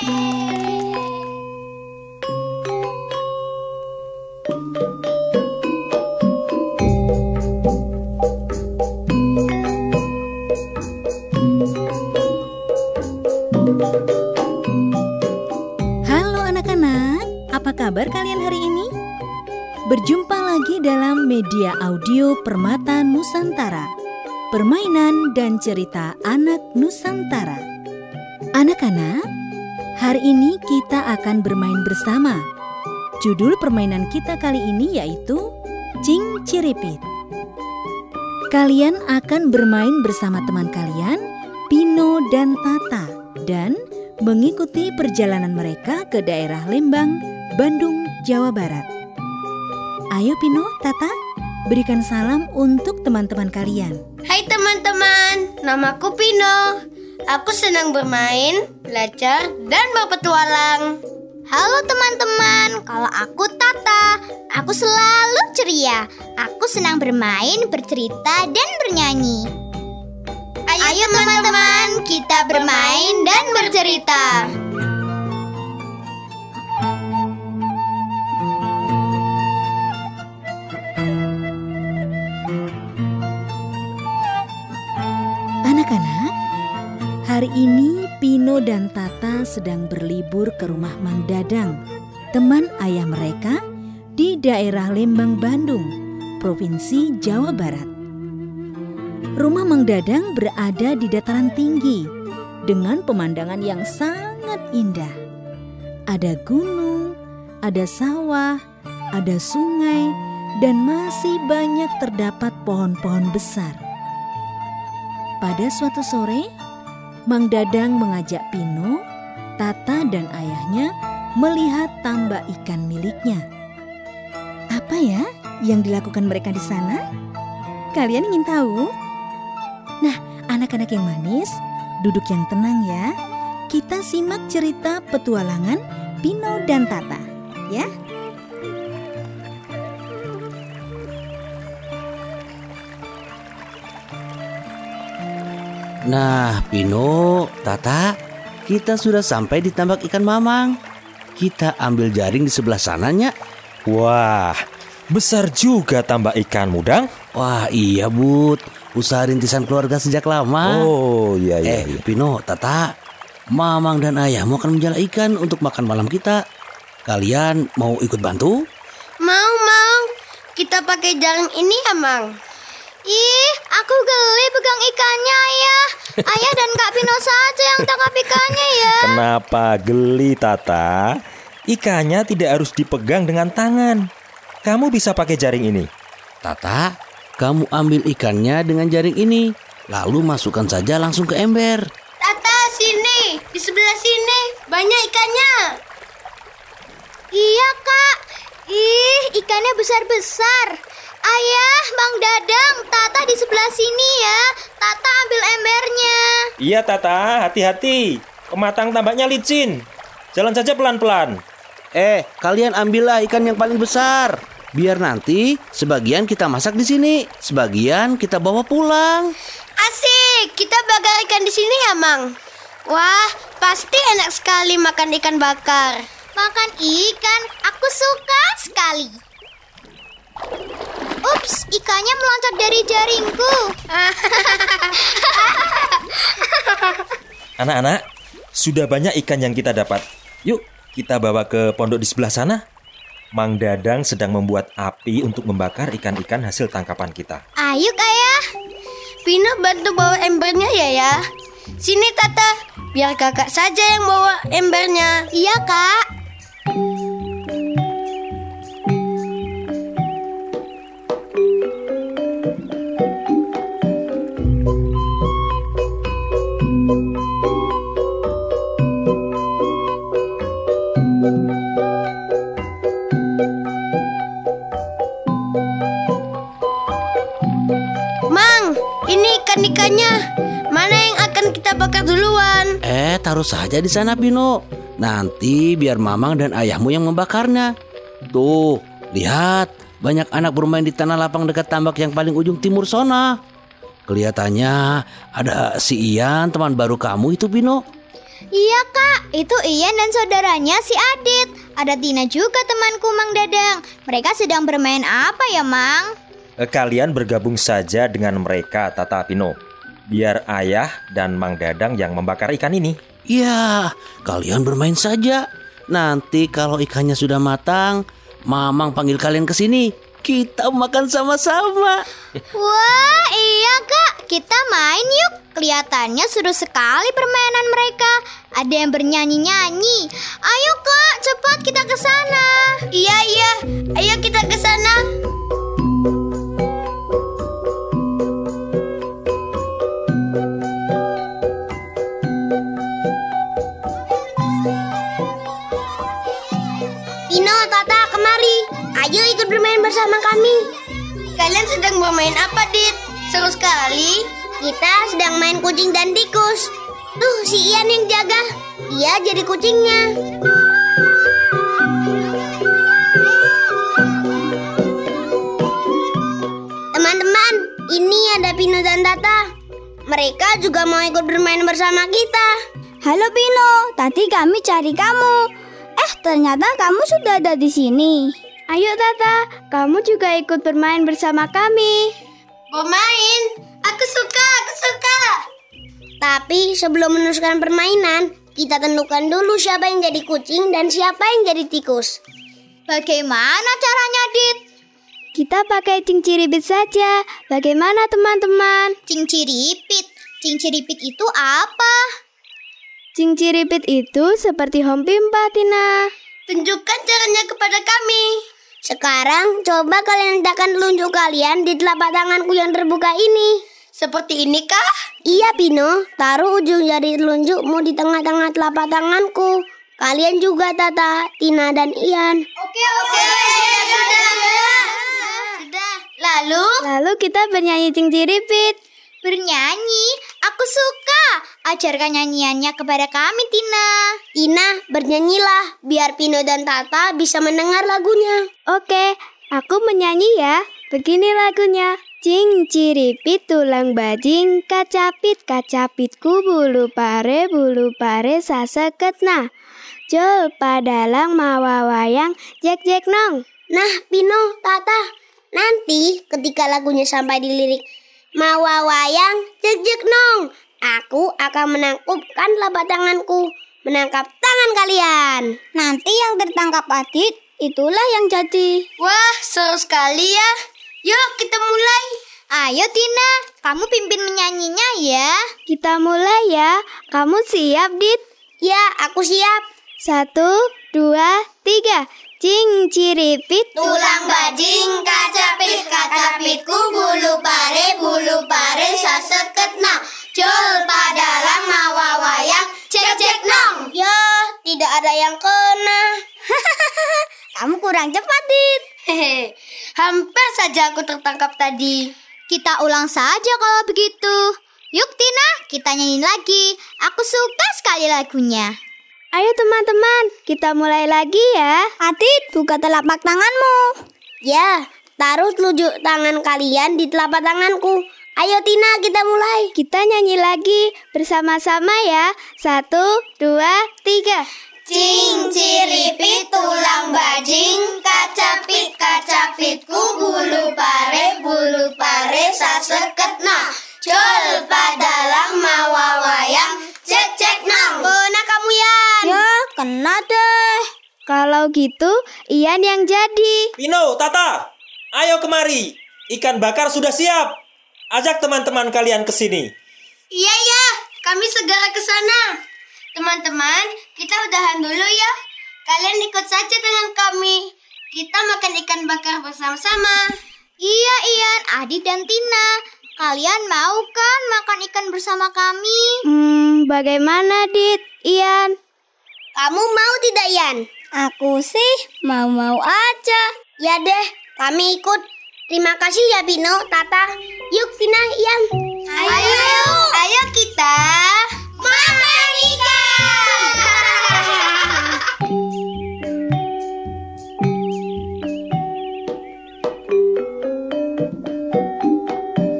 Halo anak-anak, apa kabar kalian hari ini? Berjumpa lagi dalam media audio Permata Nusantara, permainan dan cerita anak Nusantara. Anak-anak, hari ini kita akan bermain bersama. Judul permainan kita kali ini yaitu Cing Ciripit. Kalian akan bermain bersama teman kalian, Pino dan Tata, dan mengikuti perjalanan mereka ke daerah Lembang, Bandung, Jawa Barat. Ayo Pino, Tata, berikan salam untuk teman-teman kalian. Hai teman-teman, namaku Pino. Aku senang bermain, belajar, dan berpetualang. Halo teman-teman, kalau aku Tata. Aku selalu ceria. Aku senang bermain, bercerita, dan bernyanyi. Ayo teman-teman, kita bermain dan bercerita. Anak-anak, hari ini Pino dan Tata sedang berlibur ke rumah Mang Dadang, teman ayah mereka di daerah Lembang, Bandung, Provinsi Jawa Barat. Rumah Mang Dadang berada di dataran tinggi dengan pemandangan yang sangat indah. Ada gunung, ada sawah, ada sungai, dan masih banyak terdapat pohon-pohon besar. Pada suatu sore, Mang Dadang mengajak Pino, Tata, dan ayahnya melihat tambak ikan miliknya. Apa ya yang dilakukan mereka di sana? Kalian ingin tahu? Nah, anak-anak yang manis, duduk yang tenang ya. Kita simak cerita petualangan Pino dan Tata, ya. Nah, Pino, Tata, kita sudah sampai di tambak ikan Mamang. Kita ambil jaring di sebelah sananya. Wah, besar juga tambak ikan Mudang. Wah, iya, Bud. Usaha rintisan keluarga sejak lama. Oh, iya. Pino, Tata, Mamang dan ayahmu akan menjala ikan untuk makan malam kita. Kalian mau ikut bantu? Mau. Kita pakai jaring ini ya, Mang? Ih, aku geli pegang ikannya, Ayah. Ayah dan Kak Pino saja yang tangkap ikannya ya. Kenapa geli, Tata? Ikannya tidak harus dipegang dengan tangan. Kamu bisa pakai jaring ini. Tata, kamu ambil ikannya dengan jaring ini, lalu masukkan saja langsung ke ember. Tata, sini. Di sebelah sini. Banyak ikannya. Iya, Kak. Ih, ikannya besar-besar. Ayah, Mang Dadang, Tata di sebelah sini ya. Tata ambil embernya. Iya, Tata, hati-hati. Pematang tambaknya licin. Jalan saja pelan-pelan. Kalian ambillah ikan yang paling besar. Biar nanti sebagian kita masak di sini, sebagian kita bawa pulang. Asik, kita bakar ikan di sini ya, Mang? Wah, pasti enak sekali makan ikan bakar. Makan ikan, aku suka sekali. Ups, ikannya meloncat dari jaringku. Anak-anak, sudah banyak ikan yang kita dapat. Yuk, kita bawa ke pondok di sebelah sana. Mang Dadang sedang membuat api untuk membakar ikan-ikan hasil tangkapan kita. Ayo, Ayah. Pino bantu bawa embernya ya. Sini, Tata. Biar kakak saja yang bawa embernya. Iya, Kak. Mang, ini ikan-ikannya. Mana yang akan kita bakar duluan? Taruh saja di sana, Pino. Nanti biar Mamang dan ayahmu yang membakarnya. Tuh, lihat. Banyak anak bermain di tanah lapang dekat tambak yang paling ujung timur sana. Kelihatannya ada si Ian, teman baru kamu itu, Pino. Iya kak, itu Ian dan saudaranya si Adit. Ada Tina juga temanku Mang Dadang. Mereka sedang bermain apa ya Mang? Kalian bergabung saja dengan mereka, Tata, Pino. Biar ayah dan Mang Dadang yang membakar ikan ini. Ya, kalian bermain saja. Nanti kalau ikannya sudah matang, Mamang panggil kalian ke sini. Kita makan sama-sama. Wah iya kak, kita main yuk. Kelihatannya seru sekali permainan mereka. Ada yang bernyanyi-nyanyi. Ayo kak, cepat kita ke sana. Iya, ayo kita ke sana. Pino, Tata, kemari. Ayo ikut bermain bersama kami. Kalian sedang bermain apa, Dit? Seru sekali. Kita sedang main kucing dan tikus. Tuh, si Ian yang jaga. Dia jadi kucingnya. Teman-teman, ini ada Pino dan Tata. Mereka juga mau ikut bermain bersama kita. Halo Pino, tadi kami cari kamu. Ternyata kamu sudah ada di sini. Ayo Tata, kamu juga ikut bermain bersama kami. Bermain? Aku suka. Tapi sebelum meneruskan permainan, kita tentukan dulu siapa yang jadi kucing dan siapa yang jadi tikus. Bagaimana caranya, Dit? Kita pakai cinciripit saja. Bagaimana teman-teman? Cinciripit? Cinciripit itu apa? Cinciripit itu seperti home pimpa, Tina. Tunjukkan caranya kepada kami. Sekarang coba kalian letakkan telunjuk kalian di telapak tanganku yang terbuka ini. Seperti ini kah? Iya Pino, taruh ujung jari telunjukmu di tengah-tengah telapak tanganku. Kalian juga Tata, Tina dan Ian. Oke, sudah. Lalu kita bernyanyi cinciripit. Bernyanyi? Aku suka. Ajarkan nyanyiannya kepada kami, Tina. Tina, bernyanyilah biar Pino dan Tata bisa mendengar lagunya. Oke, aku menyanyi ya. Begini lagunya. Cinciripit tulang bajing, kacapitku bulu pare saseket nah. Jol padalang mawa wayang, jek nong. Nah, Pino, Tata, nanti ketika lagunya sampai di lirik mawa wayang, jek nong, aku akan menangkupkan telapak tanganku, menangkap tangan kalian. Nanti yang tertangkap Adit, itulah yang jadi. Wah, seru sekali ya. Yuk kita mulai. Ayo Tina, kamu pimpin menyanyinya ya. Kita mulai ya. Kamu siap, Dit? Ya, aku siap. 1, 2, 3. Cinciripit tulang bajing, kacapitku bulu pare saseket nah. Jol padalang mawa wayang, cek nong. Ya, tidak ada yang kena. Kamu kurang cepat, Dit. Hampir saja aku tertangkap tadi. Kita ulang saja kalau begitu. Yuk Tina, kita nyanyi lagi. Aku suka sekali lagunya. Ayo teman-teman, kita mulai lagi ya. Adit, buka telapak tanganmu. Ya, taruh telunjuk tangan kalian di telapak tanganku. Ayo Tina, kita mulai. Kita nyanyi lagi bersama-sama ya. 1, 2, 3. Cinciripit tulang bajing, kacapitku bulu pare saseket nah. Jol padalang mawa wayang, cek nong. Kena kamu Yan. Ya, kena deh. Kalau gitu, Ian yang jadi. Pino, Tata, ayo kemari. Ikan bakar sudah siap. Ajak teman-teman kalian ke sini. Iya, kami segera ke sana. Teman-teman, kita udahan dulu ya. Kalian ikut saja dengan kami. Kita makan ikan bakar bersama-sama. Iya Ian, Adi dan Tina. Kalian mau kan makan ikan bersama kami? Bagaimana Dit, Ian? Kamu mau tidak Ian? Aku sih mau-mau aja. Ya deh, kami ikut. Terima kasih ya Pino, Tata. Yuk Tina, Ian. Ayo kita makan ikan.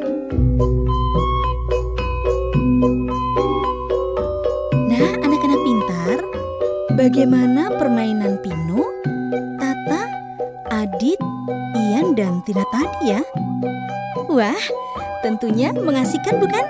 Nah, anak-anak Bagaimana permainan Pino, Tata, Adit, Ian, dan Tina tadi ya? Wah, tentunya mengasihkan bukan?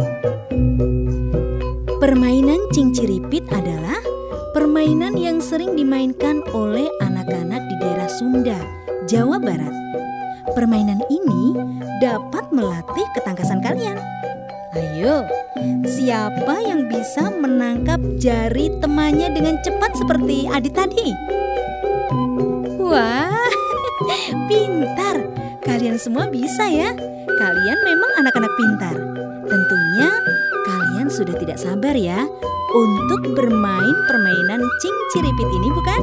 Permainan cinciripit adalah permainan yang sering dimainkan oleh anak-anak di daerah Sunda, Jawa Barat. Permainan ini dapat melatih ketangkasan kalian. Ayo, siapa yang bisa menangkap jari temannya dengan cepat seperti Adit tadi? Wah, pintar. Kalian semua bisa ya. Kalian memang anak-anak pintar. Tentunya kalian sudah tidak sabar ya untuk bermain permainan cinciripit ini, bukan?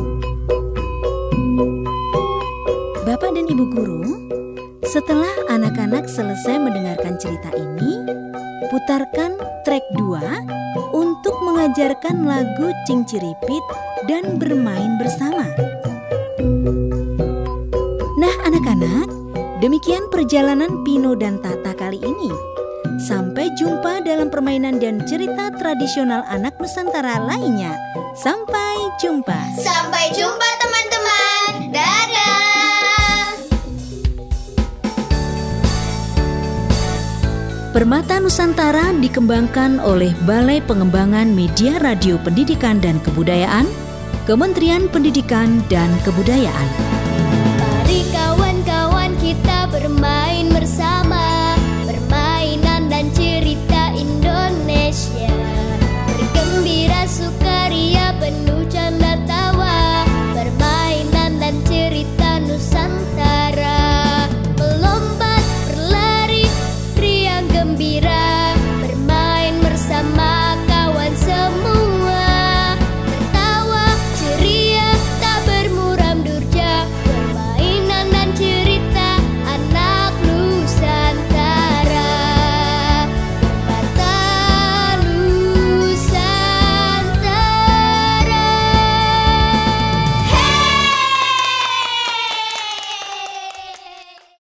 Bapak dan Ibu Guru, setelah anak-anak selesai mendengarkan cerita ini, putarkan track 2 untuk mengajarkan lagu cinciripit dan bermain bersama. Nah anak-anak, demikian perjalanan Pino dan Tata kali ini. Sampai jumpa dalam permainan dan cerita tradisional anak Nusantara lainnya. Sampai jumpa. Sampai jumpa teman-teman. Dadah. Permata Nusantara dikembangkan oleh Balai Pengembangan Media Radio Pendidikan dan Kebudayaan, Kementerian Pendidikan dan Kebudayaan. Mari kawan-kawan kita bermain bersama.